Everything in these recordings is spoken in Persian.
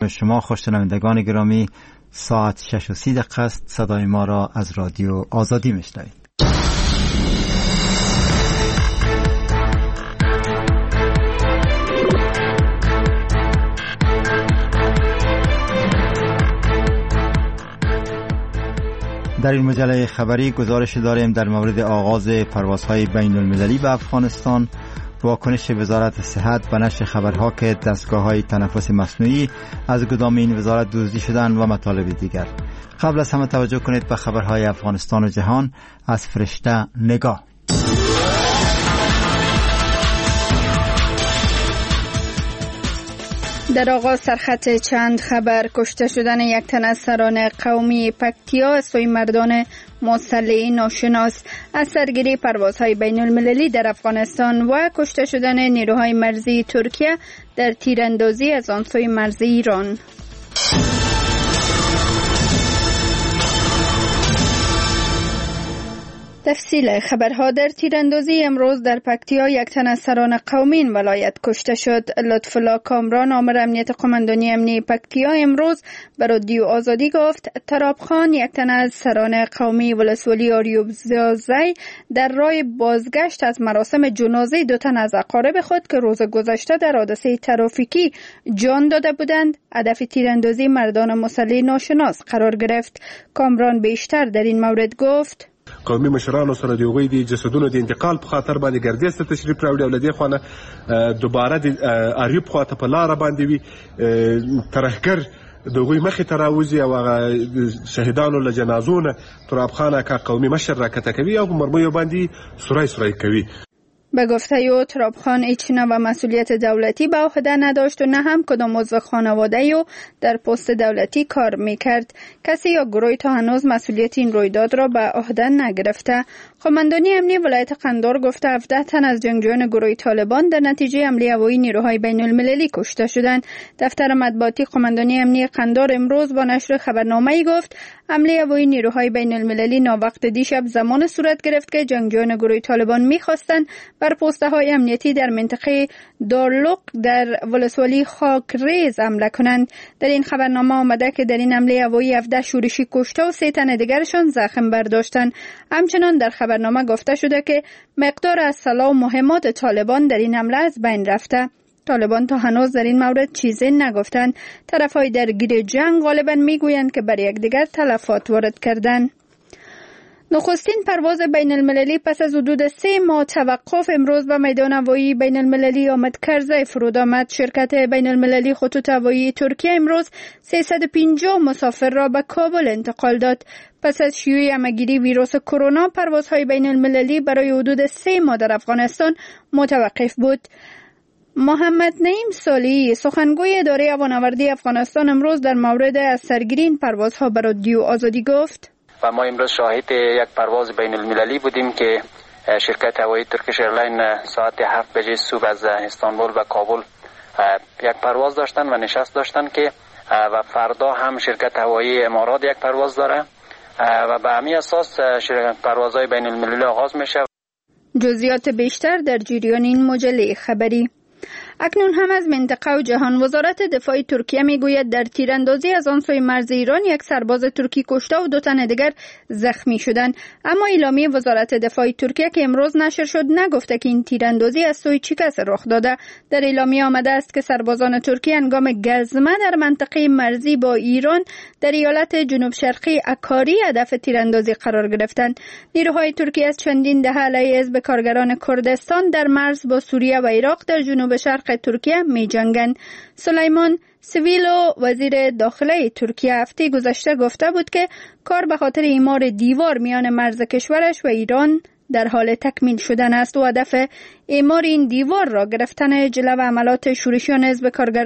شما خوشنوندگان گرامی. ساعت 6:30 است. صدای ما را از رادیو آزادی میشنوید. در این مجله خبری گزارش داریم در مورد آغاز پروازهای بین المللی به افغانستان، واکنش وزارت صحت به نشر خبرها که دستگاه‌های تنفس مصنوعی از گدام این وزارت دزدی شدند و مطالب دیگر. قبل از همه توجه کنید به خبرهای افغانستان و جهان از فرشته نگاه. در آغاز سرخط چند خبر: کشته شدن یک تن از سران قومی پکتیا از سوی مردان مسلح ناشناس، از سرگیری پروازهای بین المللی در افغانستان و کشته شدن نیروهای مرزی ترکیه در تیراندازی از آن سوی مرز ایران. تفصیل خبرها: در تیراندازی امروز در پکتیا یک تن از سران قومی این ولایت کشته شد. لطفالله کامران، آمر امنیت قماندانی امنی پکتیا، امروز به رادیو آزادی گفت تراب خان، یک تن از سران قومی ولسوالی آریوبزی، در راه بازگشت از مراسم جنازه دو تن از اقارب خود که روز گذشته در حادثه ترافیکی جان داده بودند، هدف تیراندازی مردان مسلح ناشناس قرار گرفت. کامران بیشتر در این مورد گفت: قومي مشرانو سره د هغوی د جسدونو د انتقال په خاطر باندې ګردیز ته تشریف راوړي او له دې خوا نه دوباره د اریوب خوا ته په لاره باندې وي ترهګر د هغوی مخې ته راوځي او هغه شهیدانو له جنازو نه تراب خان اکا قومي مشر راکته کوي او په مرمیو باندې سوری کوي. به گفته او تراب خان هیچ نوع مسئولیت دولتی به عهده نداشت و نه هم کدام عضو خانواده او در پست دولتی کار میکرد. کسی یا گروهی تا هنوز مسئولیت این رویداد را به عهده نگرفته. قماندانی امنی ولایت قندار گفته 17 تن از جنگجویان گروه طالبان در نتیجه حمله هوایی نیروهای بین المللی کشته شدند. دفتر مطبوعاتی قماندانی امنی قندار امروز با نشر خبرنامه‌ای گفت حمله هوایی نیروهای بین المللی ناوقت دیشب زمان صورت گرفت که جنگجویان گروه طالبان می‌خواستند بر پست‌های امنیتی در منطقه دارلوق در ولسوالی خاکریز حمله کنند. در این خبرنامه آمده که در این حمله هوایی 17 شورشی کشته و 3 تن دیگرشان زخم برداشتند. همچنان در خبرنامه گفته شده که مقدار از سلاح و مهمات طالبان در این حمله از بین رفته. طالبان تا هنوز در این مورد چیزی نگفتند. طرفهای درگیر جنگ غالبا میگویند که بر یکدیگر تلفات وارد کردند. نخستین پرواز بین المللی پس از حدود 3 ماه توقف امروز به میدان هوایی بین المللی آمد کرزی فرود آمد. شرکت بین المللی خطوط هوایی ترکیه امروز 350 مسافر را به کابل انتقال داد. پس از شیوع همه‌گیری ویروس کرونا پروازهای بین المللی برای حدود 3 ماه در افغانستان متوقف بود. محمد نعیم صالحی، سخنگوی اداره هوانوردی افغانستان، امروز در مورد از سرگیری این پروازها به رادیو آزادی گفت: و ما امروز شاهد یک پرواز بین المللی بودیم که شرکت هوایی ترکیش ایرلاین ساعت 7 بجه صبح از استانبول و کابل یک پرواز داشتن و نشست داشتن که و فردا هم شرکت هوایی امارات یک پرواز داره و به همین اساس پروازهای بین المللی آغاز میشه. جزئیات بیشتر در جریان این مجله خبری. اکنون هم از منطقه و جهان. وزارت دفاع ترکیه میگوید در تیراندازی از آن سوی مرز ایران یک سرباز ترکی کشته و 2 تن دیگر زخمی شدند. اما اعلامیه وزارت دفاع ترکیه که امروز نشر شد نگفته که این تیراندازی از سوی چه کس رخ داده. در اعلامیه آمده است که سربازان ترکی هنگام گزمه در منطقه مرزی با ایران در ایالت جنوب شرقی اکاری هدف تیراندازی قرار گرفتند. نیروهای ترکی از چندین دهه علیه حزب کارگران کردستان در مرز با سوریه و عراق در جنوب شرق ترکیه می جنگند. سلیمان سویلو، وزیر داخله ترکیه، هفته گذشته گفته بود که کار به خاطر اعمار دیوار میان مرز کشورش و ایران در حال تکمیل شدن است و هدف اعمار این دیوار را گرفتن جلو عملات شورشیان حزب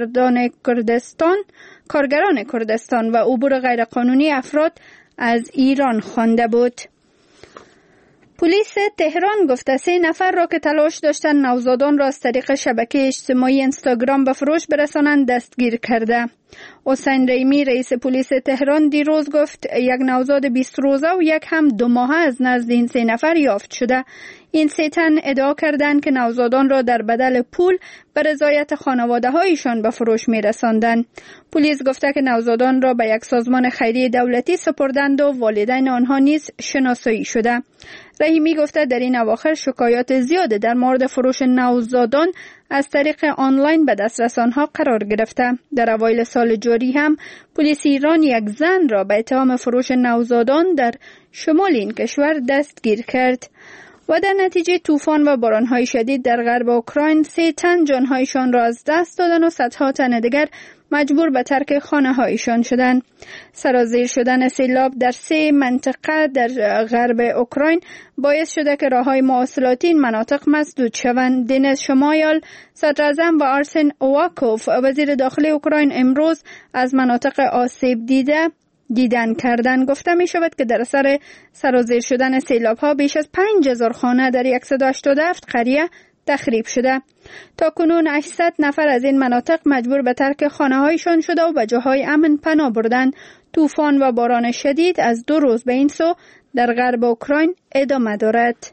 کارگران کردستان و عبور غیرقانونی افراد از ایران خوانده بود. پلیس تهران گفته 3 نفر را که تلاش داشتند نوزادان را از طریق شبکه اجتماعی اینستاگرام به فروش برسانند دستگیر کرده. حسین ریمی رئیس پلیس تهران دیروز گفت یک نوزاد 20 روزه و یک هم 2 ماهه از نزد این 3 نفر یافت شده. این 3 تن ادعا کردند که نوزادان را در بدل پول به رضایت خانواده هایشان به فروش می رساندند. پلیس گفته که نوزادان را به یک سازمان خیریه دولتی سپردند و والدین آنها نیز شناسایی شده. رحیمی گفته در این اواخر شکایات زیاد در مورد فروش نوزادان از طریق آنلاین به دسترس آنها قرار گرفته. در اوایل سال جاری هم پلیس ایران یک زن را به اتهام فروش نوزادان در شمال این کشور دستگیر کرد. و در نتیجه طوفان و باران‌های شدید در غرب اوکراین 3 تن جان‌هایشان را از دست دادن و صدها تن دیگر مجبور به ترک خانه‌هایشان شدند. سرازیر شدن سیلاب در 3 منطقه در غرب اوکراین باعث شده که راه‌های مواصلاتی این مناطق مسدود شوند. دنیز شمایال، صدراعظم و آرسن اوواکوف وزیر داخلی اوکراین امروز از مناطق آسیب دیدن کردن. گفته می شود که در اثر سرازیر شدن سیلاب ها بیش از 5000 خانه در 187 قریه تخریب شده. تا کنون 800 نفر از این مناطق مجبور به ترک خانه هایشان شده و به جاهای امن پناه بردند. طوفان و باران شدید از 2 روز به این سو در غرب اوکراین ادامه دارد.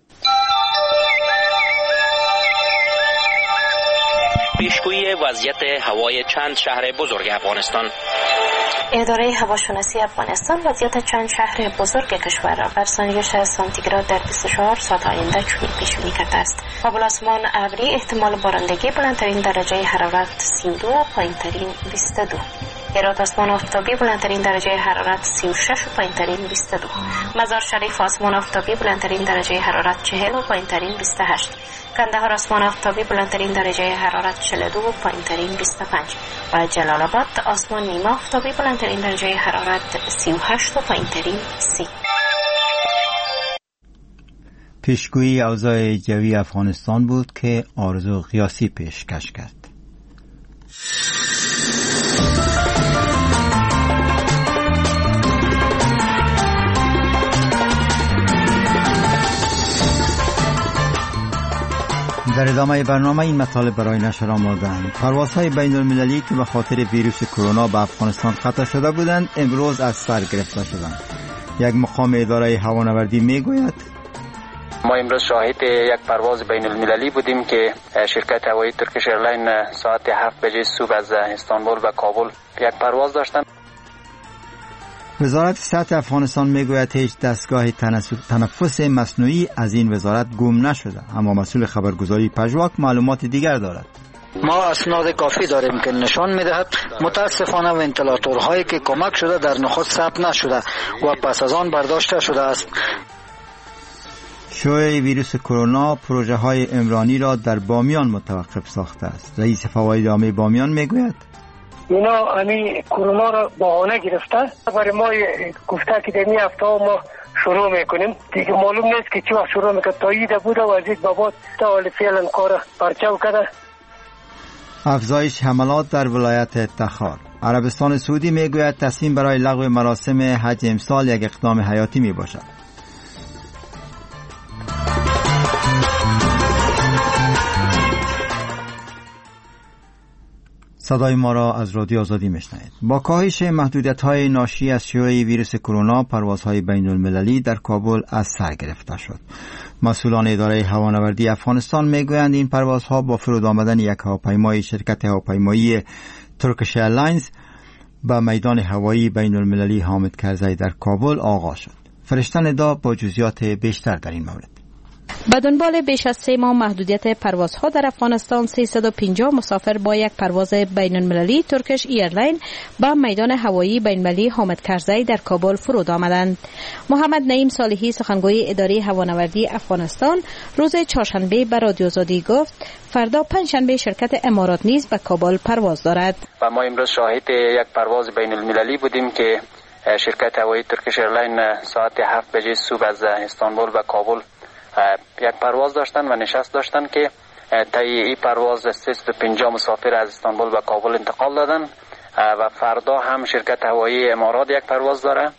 پیشگویی وضعیت هوای چند شهر بزرگ افغانستان. اداره هواشناسی افغانستان وضعیت چند شهر بزرگ کشور را بر ثانیه 60 سانتیگراد در 24 ساعت آینده چنین پیش بینی کرده است. کابل آسمان ابری، احتمال بارندگی، بلندترین درجه حرارت 32 و پایینترین 22. هرات آسمان آفتابی، بلندترین درجه حرارت 36 و پایینترین 22. مزار شریف آسمان آفتابی، بلندترین درجه حرارت 40 و پایینترین 28. کندهار آسمان آفتابی، بلندترین درجه حرارت 42 و پایینترین 25. و جلال آباد آسمان نیمه آفتابی، بلندترین درجه حرارت 38 و پایینترین 30. پیشگویی اوضاع جوی افغانستان بود که آرزو قیاسی پیشکش کرد. در ادامه برنامه این مطالب برای نشر آمدند. پروازهای بین المللی که به خاطر ویروس کرونا به افغانستان قطع شده بودند امروز از سر گرفته شدند. یک مقام اداره هوانوردی میگوید ما امروز شاهد یک پرواز بین المللی بودیم که شرکت هوایی ترکیش ایرلاین ساعت 7 بجه صبح از استانبول به کابل یک پرواز داشتند. وزارت صحت افغانستان میگوید هیچ دستگاه تنفس مصنوعی از این وزارت گم نشده، اما مسئول خبرگزاری پژواک معلومات دیگر دارد. ما اسناد کافی داریم که نشان میدهد متاسفانه ونتیلاتورهایی که کمک شده در نخست ثبت نشده و پس از آن برداشته شده است. شیوع ویروس کرونا پروژه های عمرانی را در بامیان متوقف ساخته است. رئیس فواید عامه بامیان میگوید اینا همین کرونا را بهانه گرفته برای ما گفته که در این هفته ما شروع میکنیم. دیگه معلوم نیست که چی وقت شروع میکنه. تایید بوده و از این بابات تا حال فعلا کار پرچاو کرده. افزایش حملات در ولایت تخار. عربستان سعودی میگوید تصمیم برای لغو مراسم حج امسال یک اقدام حیاتی میباشد. صدای ما را از رادیو آزادی میشنوید. با کاهش محدودیت‌های ناشی از شیوع ویروس کرونا پروازهای بین المللی در کابل از سر گرفته شد. مسئولان اداره هوانوردی افغانستان میگویند این پروازها با فرود آمدن یک هواپیمای شرکت هواپیمایی ترکیش ایرلاینز به میدان هوایی بین المللی حامد کرزی در کابل آغاز شد. فرشته ندا با جزئیات بیشتر در این مورد. به دنبال بیش از 3 ماه محدودیت پروازها در افغانستان 350 مسافر با یک پرواز بین المللی ترکیش ایرلاین به میدان هوایی بین المللی حامد کرزی در کابل فرود آمدند. محمد نعیم صالحی سخنگوی اداره هوانوردی افغانستان روز چهارشنبه به رادیو آزادی گفت فردا پنجشنبه شرکت امارات نیز به کابل پرواز دارد. و ما امروز شاهد یک پرواز بین المللی بودیم که شرکت هوایی ترکیش ایرلاین ساعت 7 بجه صبح از استانبول به کابل یک پرواز داشتن و نشست داشتن که طی این پرواز 350 مسافر از استانبول به کابل انتقال دادن و فردا هم شرکت هوایی امارات یک پرواز داره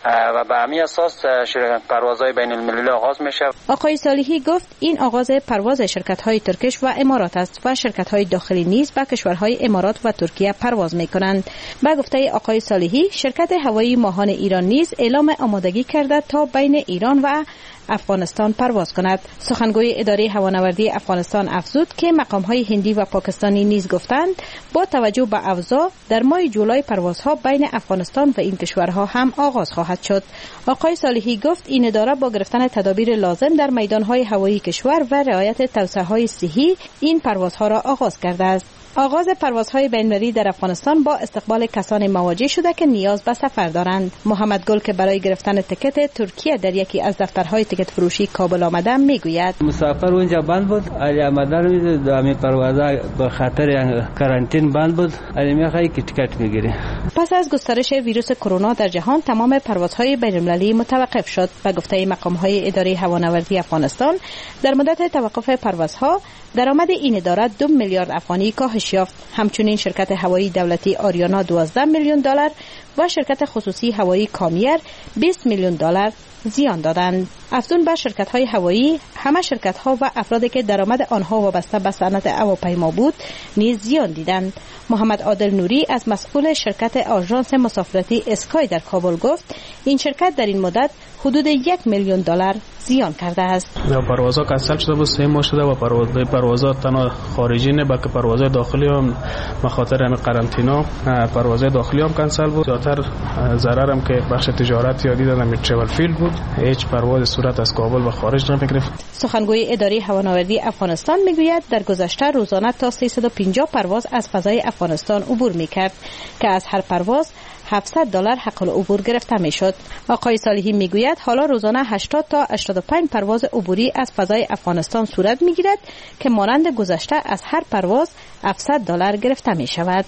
و به همین اساس پروازهای بین المللی آغاز میشه. آقای صالحی گفت این آغاز پرواز شرکت‌های ترکیش و امارات است و شرکت‌های داخلی نیز به کشورهای امارات و ترکیه پرواز می‌کنند. به گفته آقای صالحی، شرکت هوایی ماهان ایران نیز اعلام آمادگی کرده تا بین ایران و افغانستان پرواز کند. سخنگوی اداره هوانوردی افغانستان افزود که مقام‌های هندی و پاکستانی نیز گفتند با توجه به اوضاع در ماه جولای پروازها بین افغانستان و این کشورها هم آغاز خواهد شد. آقای صالحی گفت این اداره با گرفتن تدابیر لازم در میدان‌های هوایی کشور و رعایت توصیه‌های صحی این پروازها را آغاز کرده است. آغاز پروازهای بین‌المللی در افغانستان با استقبال کسانی مواجه شده که نیاز به سفر دارند. محمد گل که برای گرفتن تکت ترکیه در یکی از دفترهای تکت فروشی کابل آمده میگوید مسافر اونجا بند بود، علی آمدن دامی پروازها به خاطر کارانتین بند بود، علی میخوای که تکت میگیری. پس از گسترش ویروس کرونا در جهان تمام پروازهای بین‌المللی متوقف شد. به گفته مقام‌های اداره هوانوردی افغانستان در مدت توقف پروازها درآمد این اداره 2 میلیارد افغانی کاهش یافت. همچنین شرکت هوایی دولتی آریانا 12 میلیون دلار و شرکت خصوصی هوایی کامیر 20 میلیون دلار زیان دادند. افزون به شرکت‌های هوایی، همه شرکت‌ها و افرادی که درآمد آنها وابسته به صنعت هواپیما بود نیز زیان دیدند. محمد عادل نوری از مسئول شرکت آژانس مسافرتی اسکای در کابل گفت این شرکت در این مدت حدود 1 میلیون دلار زیان کرده است. پروازها کنسل شده بود، 3 ماه شده و پروازها تنها خارجی نه بلکه پروازهای داخلی هم به خاطر همین قرنطینه پروازهای داخلی هم کنسل بود. زیاتر ضرر هم که بخش تجارتی دیدن همین ترافل فیلد بود، هیچ پرواز صورت از کابل و خارج نمی‌گرفت. سخنگوی اداره هوانوردی افغانستان میگوید در گذشته روزانه تا 350 پرواز از فضای افغانستان عبور میکرد که از هر پرواز $700 حق العبور گرفته میشد. آقای صالحی میگوید حالا روزانه 80 تا 85 پرواز عبوری از فضای افغانستان صورت میگیرد که مانند گذشته از هر پرواز $700 گرفته می شود.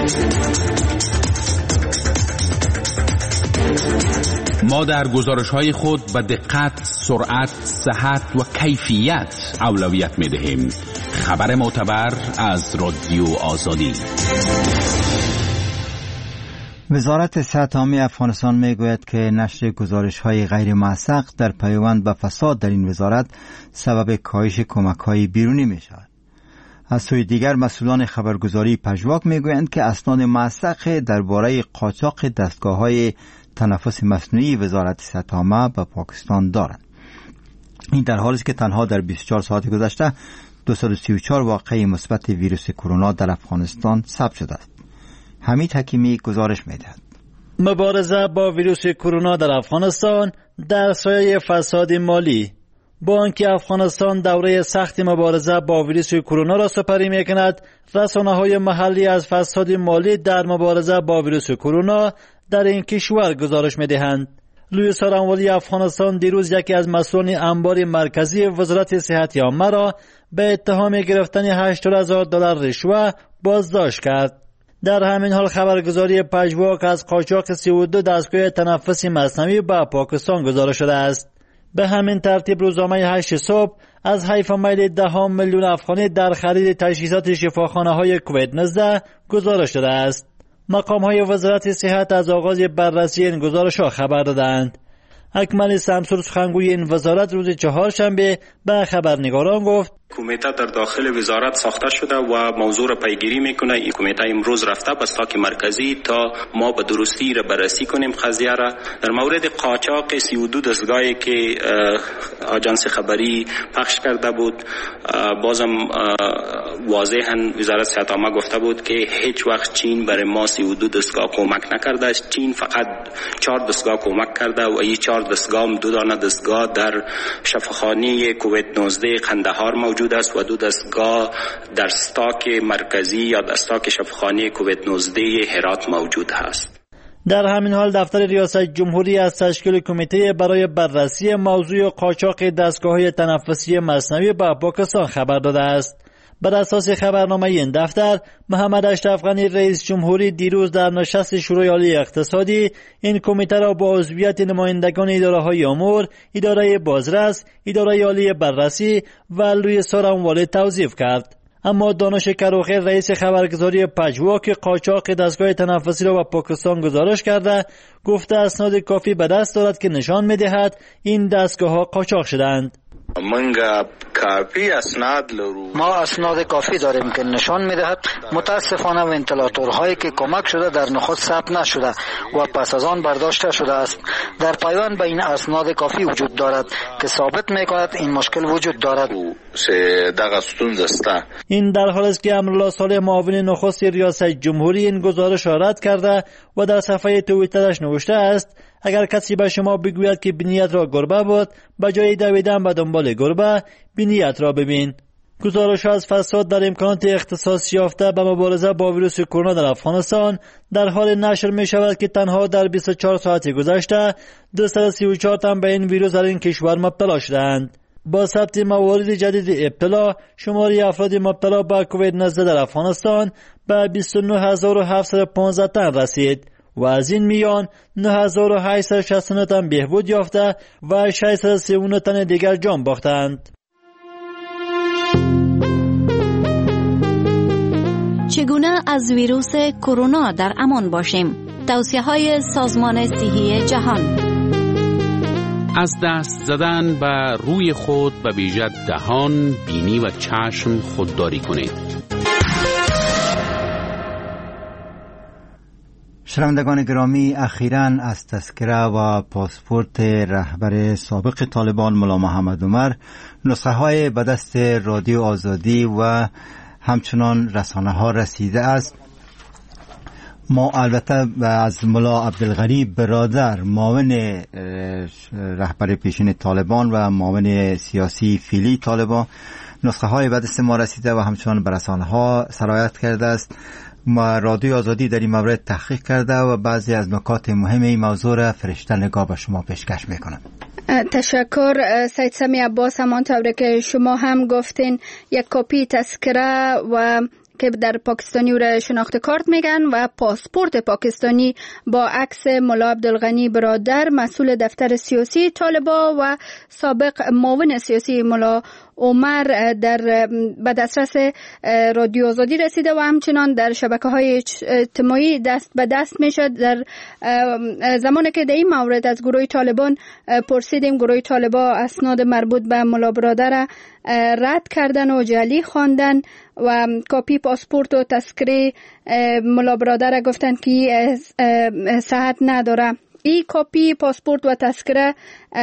ما در گزارش‌های خود به دقت، سرعت، صحت و کیفیت اولویت می‌دهیم. خبر معتبر از رادیو آزادی. وزارت صحت عامه افغانستان میگوید که نشر گزارش‌های غیر موثق در پیوند به فساد در این وزارت سبب کاهش کمک‌های بیرونی می‌شود. از سوی دیگر مسئولان خبرگزاری پژواک میگویند که اسناد موثق درباره قاچاق دستگاه‌های تنفس مصنوعی وزارت صحت عامه به پاکستان دارند. این در حالی است که تنها در 24 ساعت گذشته 234 واقعه مثبت ویروس کرونا در افغانستان ثبت شده است. حمید حکیمی گزارش می‌دهد. مبارزه با ویروس کرونا در افغانستان در سایه فساد مالی. با آنکه افغانستان دوره سخت مبارزه با ویروس کرونا را سپری می‌کند، رسانه‌های محلی از فساد مالی در مبارزه با ویروس کرونا در این کشور گزارش می‌دهند. لوی سارانوالی افغانستان دیروز یکی از مسئولان انبار مرکزی وزارت صحت عامه را به اتهام گرفتن $80,000 رشوه بازداشت کرد. در همین حال خبرگزاری پژواک از قاچاق 32 دستگاه تنفس مصنوعی به پاکستان گزارش شده است. به همین ترتیب روزنامه 8 صبح از حیف میل 10 میلیون افغانی در خرید تجهیزات شفاخانه‌های کووید 19 گزارش شده است. مقام‌های وزارت صحت از آغاز بررسی این گزارش‌ها خبر دادند. اکمل سمسور سخنگوی این وزارت روز چهارشنبه به خبرنگاران گفت کمیته در داخل وزارت ساخته شده و موضوع را پیگیری میکنه. این کمیته امروز رفته به ساک مرکزی تا ما به درستی را بررسی کنیم قضیه را. در مورد قاچاق 32 دستگاهی که آژانس خبری پخش کرده بود، بازم واضحاً وزارت صحت عامه گفته بود که هیچ وقت چین برای ما 32 دستگاه کمک نکرده است. چین فقط 4 دستگاه کمک کرده و این 4 دستگاه هم 2 دانه دستگاه در شفاخانه کووید 19 قندهار موجود است و 2 دستگاه در استاک مرکزی یا در استاک شفاخانه کووید 19 هرات موجود است. در همین حال دفتر ریاست جمهوری از تشکیل کمیته برای بررسی موضوع قاچاق دستگاه‌های تنفسی مصنوعی به پاکستان خبر داده است. بر اساس خبرنامه این دفتر، محمد اشرف غنی رئیس جمهوری دیروز در نشست شورای عالی اقتصادی این کمیته را با عضویت نمایندگان اداره‌های امور، اداره بازرس، اداره عالی بررسی و لوی سارانوالی توظیف کرد. اما دانش کروخی رئیس خبرگزاری پژواک قاچاق دستگاه تنفسی را به پاکستان گزارش کرده، گفته اسناد کافی به دست دارد که نشان می‌دهد این دستگاه‌ها قاچاق شدند. ما اسناد کافی داریم که نشان می‌دهد متاسفانه ونتیلاتورهایی که کمک شده در نخست ثبت نشده و پس از آن برداشته شده است. در پیوند به این اسناد کافی وجود دارد که ثابت می‌کند این مشکل وجود دارد. این در حالی است که امرالله صالح معاون نخست ریاست جمهوری این گزارش را رد کرده و در صفحه توییترش نوشته است: اگر کسی به شما بگوید که بینیت را گربه بود، به جای دویدن به دنبال گربه بینیت را ببین. گزارش از فساد در امکانات اختصاص یافته به مبارزه با ویروس کرونا در افغانستان در حال نشر می شود که تنها در 24 ساعت گذشته 234 تن به این ویروس در این کشور مبتلا شدند. با ثبت موارد جدید ابتلا، شماری افراد مبتلا به کووید 19 در افغانستان به 29715 تن رسید و از این میان 9869 تن بهبود یافته و 639 تن دیگر جان باختند. چگونه از ویروس کرونا در امان باشیم؟ توصیه‌های سازمان صحی جهان. از دست زدن به روی خود به ویژه دهان، بینی و چشم خودداری کنید. شنوندگان گرامی، اخیراً از تذکره و پاسپورت رهبر سابق طالبان ملا محمد عمر نسخه‌های به دست رادیو آزادی و همچنان رسانه‌ها رسیده است. ما البته از ملا عبدالغنی برادر معاون رهبر پیشین طالبان و معاون سیاسی فیلی طالبان نسخه های به دست ما رسیده و همچنان به رسانه‌ها سرایت کرده است. ما رادیو آزادی در این مورد تحقیق کرده و بعضی از نکات مهم این موضوع را فرشته نگاه به شما پیشکش میکنم. تشکر سید سمی عباس. همانطور که شما هم گفتین یک کپی تذکره و که در پاکستانی او را شناخت کارت میگن و پاسپورت پاکستانی با عکس ملا عبدالغنی برادر مسئول دفتر سیاسی طالبان و سابق معاون سیاسی ملا عمر در به دسترس رادیو آزادی رسیده و همچنان در شبکه‌های اجتماعی دست به دست میشد. در زمانی که در این مورد از گروه طالبان پرسیدیم، گروه طالبان اسناد مربوط به ملا برادر رد کردن و جعلی خواندن و کاپی پاسپورت و تذکره ملا برادر گفتن که صحت نداره. این کاپی پاسپورت و تذکره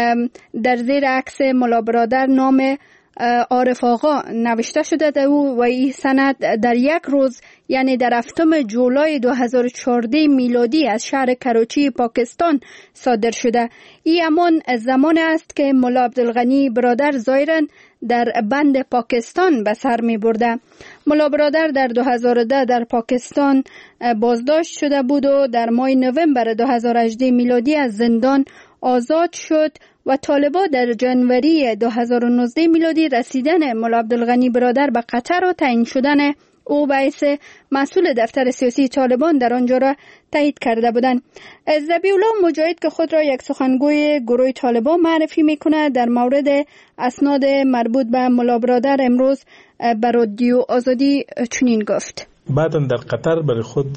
در زیر عکس ملا برادر نام عارف آقا نوشته شده و این سند در یک روز یعنی در 7 جولای 2014 میلادی از شهر کراچی پاکستان صادر شده. این همان زمان است که ملا عبدالغنی برادر ظاهراً در بند پاکستان به سر می برده. ملا برادر در 2010 در پاکستان بازداشت شده بود و در ماه نوامبر 2018 میلادی از زندان آزاد شد و طالبان در جنوری 2019 میلادی رسیدن ملا عبدالغنی برادر به قطر و تعیین شدن او باعث مسئول دفتر سیاسی طالبان در آنجا را تایید کرده بودند. ذبیح الله مجاهد که خود را یک سخنگوی گروه طالبان معرفی میکنه در مورد اسناد مربوط به ملا برادر امروز به رادیو آزادی چنین گفت: بعدا در قطر برای خود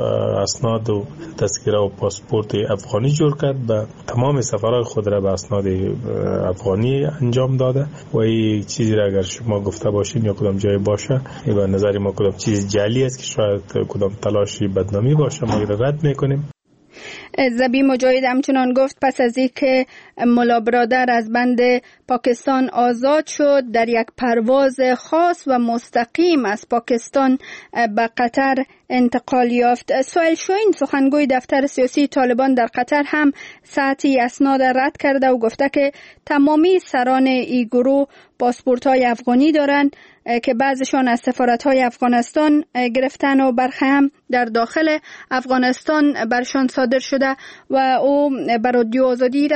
اسناد و تذکره و پاسپورت افغانی جور کرد، به تمام سفرهای خود را به اسناد افغانی انجام داده و این چیزی را اگر شما گفته باشین یا کدام جای باشه به نظر ما کدام چیز جعلی است که شاید کدام تلاشی بدنامی باشه ما را رد میکنیم. ذبیح مجاهد همچنان گفت پس از اینکه ملا برادر از بند پاکستان آزاد شد در یک پرواز خاص و مستقیم از پاکستان به قطر انتقال یافت. سهیل شاهین سخنگوی دفتر سیاسی طالبان در قطر هم ساعتی اسناد رد کرده و گفته که تمامی سران این گروه پاسپورت‌های افغانی دارند که بعضشان از سفارت‌های افغانستان گرفتن و برخی هم در داخل افغانستان برشان صادر شده و او بر رادیو آزادی هم گفت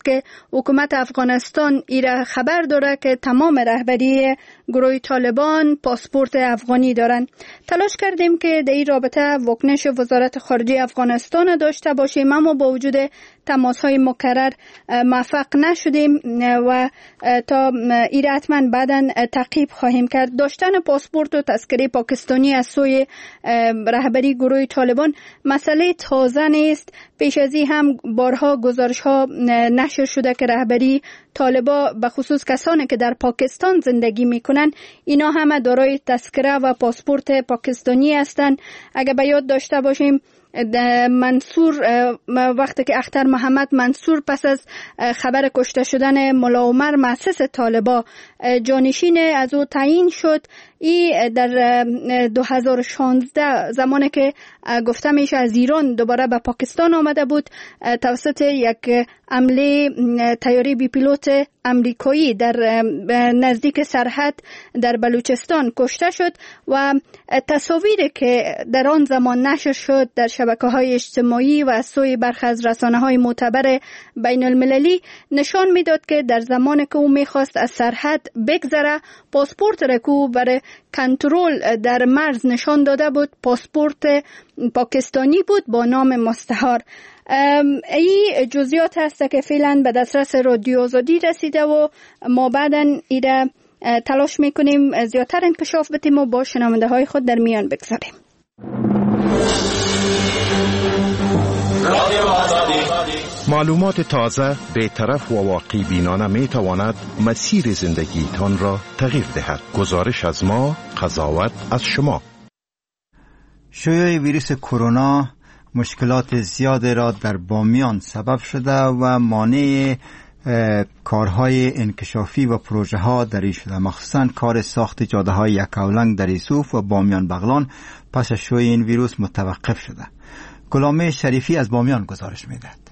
که حکومت افغانستان ایره خبر داره که تمام رهبری گروه طالبان پاسپورت افغانی دارن. تلاش کردیم که در این رابطه واکنش وزارت خارجه افغانستان داشته باشیم، اما با وجود تماس‌های مکرر موفق نشدیم و تا ایره حتما بعداً تعقیب خواهیم کرد. داشتن پاسپورت و تذکره پاکستانی از سوی رهبری گروه طالبان مسئله تازه نیست. پیش از این هم بارها گزارش‌ها نشر شده که رهبری طالبا به خصوص کسانی که در پاکستان زندگی میکنن اینا همه دارای تذکره و پاسپورت پاکستانی هستند. اگر به یاد داشته باشیم منصور، وقتی که اختر محمد منصور پس از خبر کشته شدن ملا عمر مؤسس طالبا جانشین از او تعیین شد، ای در 2016 زمانی که گفته میشه از ایران دوباره به پاکستان آمده بود، توسط یک حمله طیاره بی پیلوت امریکایی در نزدیک سرحد در بلوچستان کشته شد و تصاویری که در آن زمان نشر شد در شبکه‌های اجتماعی و از سوی برخی از رسانه‌های معتبر بین المللی نشان میداد که در زمانی که او میخواست از سرحد بگذره، پاسپورت را که او برای کنترل در مرز نشان داده بود پاسپورت پاکستانی بود با نام مستعار. این جزئیات هست که فعلا به دسترس رادیو آزادی رسیده و ما بعداً ایره تلاش میکنیم زیادتر انکشاف بدیم و با شنونده های خود در میان بگذاریم. معلومات تازه، بی‌طرف و واقعی بینانه می تواند مسیر زندگی تان را تغییر دهد. گزارش از ما، قضاوت از شما. شیوع ویروس کرونا مشکلات زیادی را در بامیان سبب شده و مانع کارهای انکشافی و پروژه ها در این شده، مخصوصا کار ساخت جاده های یکاولنگ در یوسف و بامیان بغلان پس از شیوع این ویروس متوقف شده. غلامه شریفی از بامیان گزارش می‌دهد.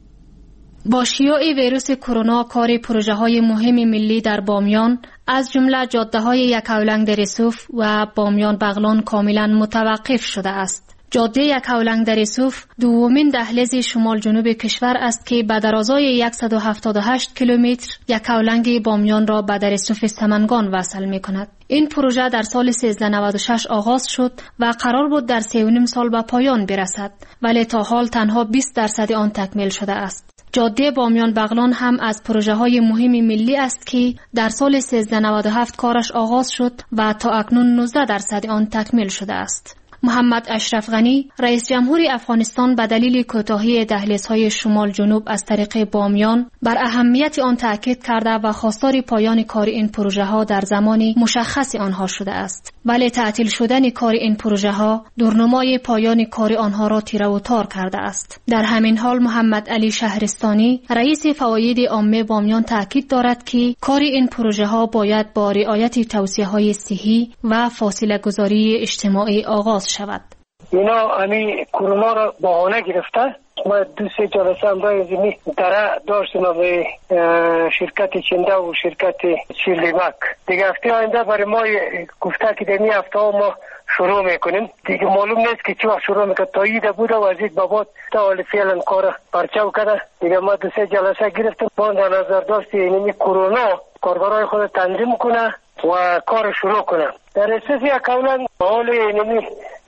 با شیوع ویروس کرونا کار پروژه های مهم ملی در بامیان از جمله جاده های یکاولنگ در یوسف و بامیان بغلان کاملا متوقف شده است. جاده یکاولنگ در یوسف دومین دهلیز شمال جنوب کشور است که به درازای 178 کیلومتر یکاولنگ بامیان را به در یوسف سمنگان وصل می کند. این پروژه در سال 1396 آغاز شد و قرار بود در 3.5 سال به پایان برسد، ولی تا حال تنها 20% آن تکمیل شده است. جاده بامیان بغلان هم از پروژه های مهم ملی است که در سال 1397 کارش آغاز شد و تا اکنون 19% آن تکمیل شده است. محمد اشرف غنی رئیس جمهور افغانستان به دلیل کوتاهی دهلیزهای شمال جنوب از طریق بامیان بر اهمیت آن تاکید کرده و خواستار پایان کار این پروژه ها در زمانی مشخص آنها شده است، ولی تعطیل شدن کار این پروژه ها دورنمای پایان کار آنها را تیره و تار کرده است. در همین حال محمد علی شهرستانی رئیس فواید عامه بامیان تاکید دارد که کار این پروژه ها باید با رعایت توصیه های صحی و فاصله گذاری اجتماعی آغاز شود. اینا همین کرونا را بهانه گرفته. ما 2-3 جلسه هم رای داره داشتیم به شرکت چنده و شرکت شیرلیمک. دیگه هفته آینده برای ما گفته که در این هفته ما شروع میکنیم. دیگه معلوم نیست که چی وقت شروع میکنه. تایید بوده و ازید بابات تا حال فعلا کار پرچاو کرده. دیگه ما 2-3 جلسه گرفتیم. ما در نظر داشت این کرونا کارگرای خود تنظیم کنه و کار شروع کنه. در اساس یکاولنگ حال اینمی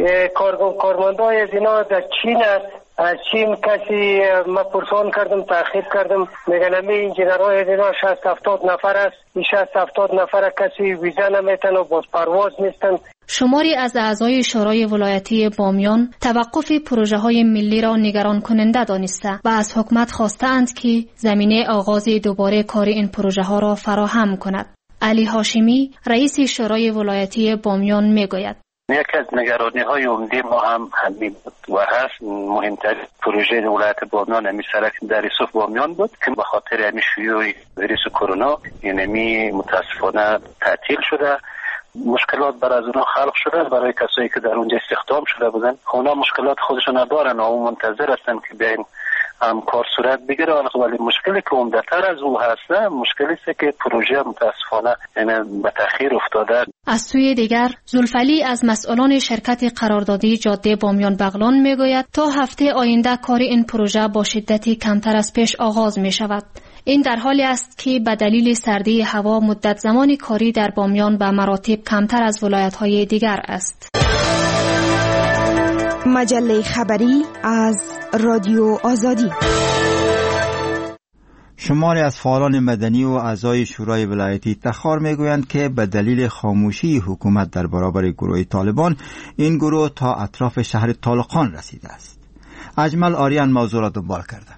کارمندای از اینا در چین است. از چین کسی ما پرسان کردم، تحقیق کردم، میگن همی انجینرهای از اینا 60-70 نفر است. این 60-70 نفر کسی ویزا نمیتن و باز پرواز نیستن. شماری از اعضای شورای ولایتی بامیان توقف پروژه های ملی را نگران کننده دانسته و از حکومت خواستند که زمینه آغاز دوباره کار این پروژه ها را فراهم کند. علی هاشمی رئیس شورای ولایتی بامیان میگوید: یکی از نگرانی های عمده ما هم همین بود و هست. مهمتر پروژه ولایت بامیان همی سرک در یوسف بامیان بود که به خاطر همی شیوع ویروس کرونا یعنی متاسفانه تعطیل شده. مشکلات برای از اونها خلق شده. برای کسایی که در اونجا استخدام شده بودن اونا مشکلات خودشون دارن و منتظر هستن که بیاین هم کار صورت بگیره. ولی مشکلی که عمده‌تر از او هست مشکلی است که پروژه متاسفانه به تأخیر افتاده. از سوی دیگر زلفعلی از مسئولان شرکت قراردادی جاده بامیان بغلان میگوید تا هفته آینده کار این پروژه با شدتی کمتر از پیش آغاز می شود. این در حالی است که به دلیل سردی هوا مدت زمان کاری در بامیان به مراتب کمتر از ولایت‌های دیگر است. مجله خبری از رادیو آزادی. شماری از فعالان مدنی و اعضای شورای ولایتی تخار میگویند که به دلیل خاموشی حکومت در برابر گروه طالبان این گروه تا اطراف شهر طالقان رسیده است. اجمل آریان موضوع را دنبال کرده.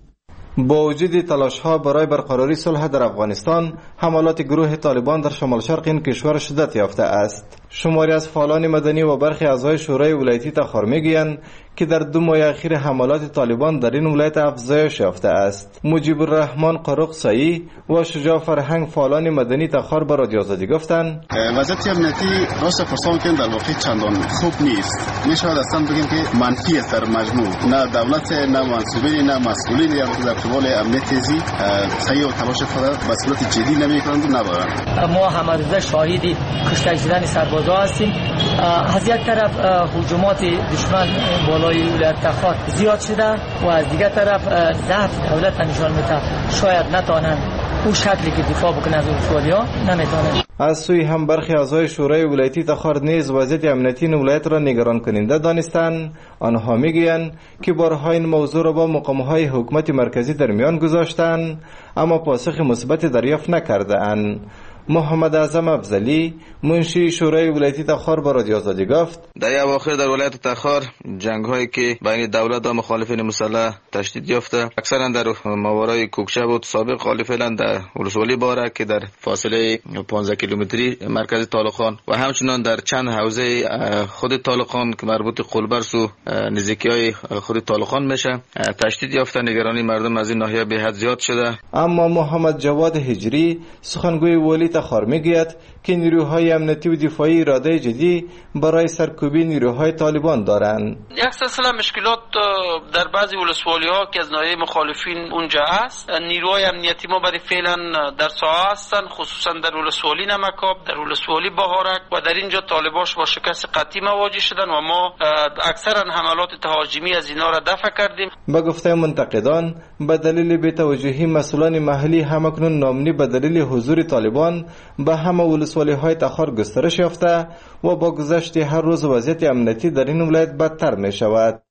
با وجود تلاش‌ها برای برقراری صلح در افغانستان، حملات گروه طالبان در شمال شرق این کشور شدت یافته است. شماری از فعالان مدنی و برخی اعضای شورای ولایتی تخار میگویند که در 2 ماه اخیر حملات طالبان در این ولایت افزایش یافته است. مجیب الرحمن قرقسایی و شجاع فرهنگ فعالان مدنی تخار به رادیو آزادی گفتند وضعیت امنیتی راست فرسان که در واقع چندان خوب نیست. میشود اصلا بگیم که منفی است در مجموع. نه دولت، نه منصوبین، نه مسئولین در قبال امنیتی سعی و تلاش خود به صورت جدی نمی‌کنند و ندارند. ما همه شاهد کشته شدن سربازا هستیم. از یک طرف هجومات دشمن بالای ولایت تخار زیاد شده و از دیگر طرف ضعف دولت نشان میده. شاید نتوانند اون شکلی که دفاع بکنه از ولایت‌ها نمیتونند. از سوی هم برخی اعضای شورای ولایتی تخار نیز وضعیت امنیتی ولایت را نگران کننده دانستند. آنها میگویند که بارها این موضوع را با مقام‌های حکومت مرکزی در میان گذاشتند اما پاسخ مثبت دریافت نکرده‌اند. محمد اعظم افضلی منشی شورای ولایتی تخار با رادیو آزادی گفت در اواخر در ولایت تخار جنگ‌هایی که بین دولت و مخالفین مسلح تشدید یافته اکثرا در ماورای کوکچه بود سابق خالی فعلا در ولسوالی بارک که در فاصله 15 کیلومتری مرکز طالقان و همچنان در چند حوزه خود طالقان که مربوط قلبرس و نزدیکی‌های خود طالقان میشه تشدید یافته. نگرانی مردم از این ناحیه به حد زیاد شده. اما محمد جواد هجری سخنگوی ولی تخار میگوید که نیروهای امنیتی و دفاعی اراده جدی برای سرکوبی نیروهای طالبان دارند. یک سلسله مشکلات در بعضی ولسوالی‌ها که از ناحیه مخالفین اونجا است. نیروهای امنیتی ما برای فعلا در ساحه هستند، خصوصا در ولسوالی نمکاب، در ولسوالی بهارک و در اینجا طالباش با شکست قطعی مواجه شدن و ما اکثرا حملات تهاجمی از اینا را دفع کردیم. به گفته منتقدان به دلیل بی‌توجهی مسئولان محلی همکنون ناامنی به دلیل حضور طالبان به همه ولسوالی‌های تخار گسترش یافته و با گذشت هر روز وضعیت امنیتی در این ولایت بدتر می شود.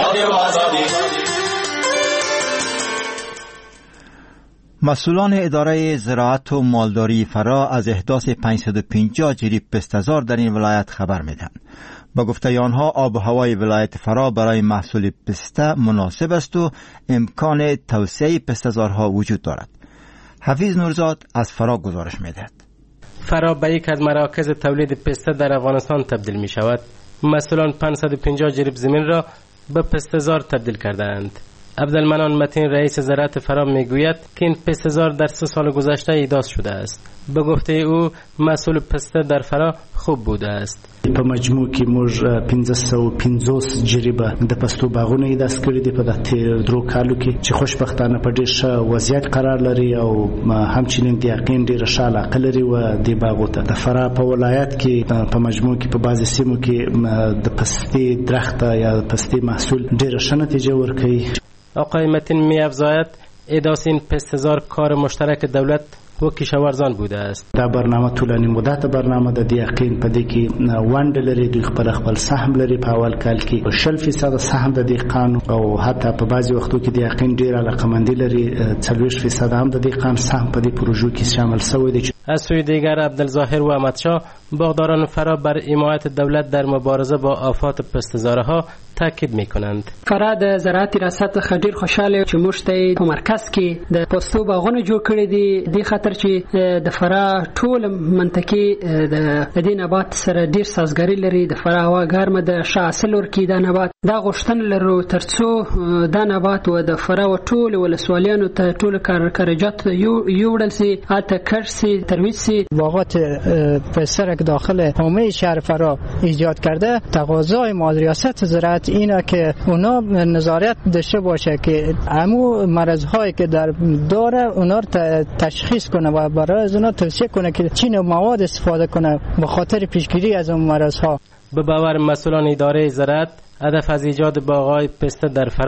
مسئولان اداره زراعت و مالداری فرا از احداث 550 جریب پسته‌زار در این ولایت خبر میدهند. با گفته آنها آب و هوای ولایت فرا برای محصول پسته مناسب است و امکان توسعه پسته‌زارها وجود دارد. حفیظ نورزاد از فرا گزارش میدهد. فرا به یک از مراکز تولید پسته در افغانستان تبدیل می شود. مسئولان 550 جریب زمین را به پسته‌زار تبدیل کردند. عبدالمنان متین رئیس زراعت فرا میگوید که این پسته‌زار در 3 سال گذشته ایجاد شده است. به گفته او محصول پسته در فرا خوب بوده است. په مجموع کې موږ 1550 جریبه د پستو باغونه ایجاد کړي دي په دغه درو کالو کې چې خوشبختانه په ډېر ښه وضعیت قرار لري او همچنین د یقین ډېر ښه علاقه لري و د باغو ته د فرا په ولایت کې په مجموع کې په بعضی سیمو کې د پستې درخت یا پستې محصول ډېر ښه نتیجه ورکوي. آقای متین می‌افزاید ایجاد این پسته‌زار کار مشترک دولت و کشاورزان بوده است. دا برنامه طولانی مدت برنامه د یقین په دې کې ونډه لري، دوی خپل سهم لري. په اول کال کې 60% سهم د دهقان او حتی په بعضي وختو کې د یقین ډیر علاقمندي لري. 40% هم د دهقان سهم په دې پروژو کې شامل شوی دی. از سوی دیگر عبدالظاهر و احمدشاه باغداران فرا بر حمایت دولت در مبارزه با آفات پسته‌زارها تاکید میکنند. فرا د زراعت ریاست خډیر خوشاله چې موږ ته په مرکز کې د پستو باغونه جوړ کړی دي د خاطر چې د فرا ټول منطقه د دې نبات سره ډیر سازګاری لري. د فرا هوا ګرمه د شاصل ورکی د نبات دا غشتن لرو ترڅو د نبات و د فرا و ټول ولسوالیانو ته ټول کارجات یوړل سي اته کرسي ترویج سي. باغات پسرک داخل حومه شهر فرا ایجاد کرده. تقاضای مال ریاست زراعت اینه که اونا نظارت داشته باشه که همو مرض‌هایی که داره اونا رو تشخیص کنه و برای از اونا توصیه کنه که چه نوع مواد استفاده کنه به خاطر پیشگیری از اون مرض‌ها. به باور مسئولان اداره زراعت هدف از ایجاد باغ‌های پسته در فرا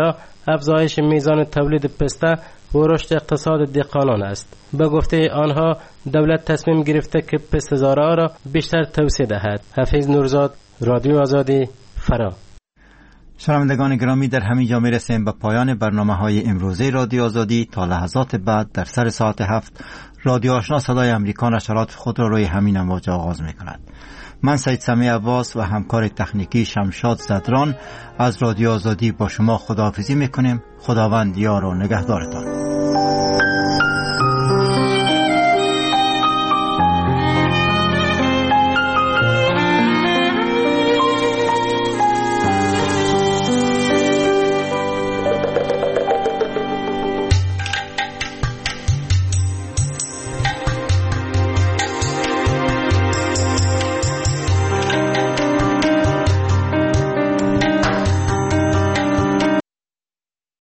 افزایش میزان تولید پسته و رشد اقتصاد دهقانان است. به گفته آنها دولت تصمیم گرفته که پسته‌زارها را بیشتر توسعه دهد. حفیظ نورزاد، رادیو آزادی، فرا. شنوندگان گرامی، در همین جا میرسیم به پایان برنامه‌های امروزه رادیو آزادی. تا لحظات بعد در سر ساعت 7 رادیو آشنا صدای امریکا نشرات خود را روی همین امواج آغاز می‌کند. من سید سمیع عباس و همکار تکنیکی شمشاد زدران از رادیو آزادی با شما خداحافظی می‌کنیم. خداوند یار و نگهدارتان.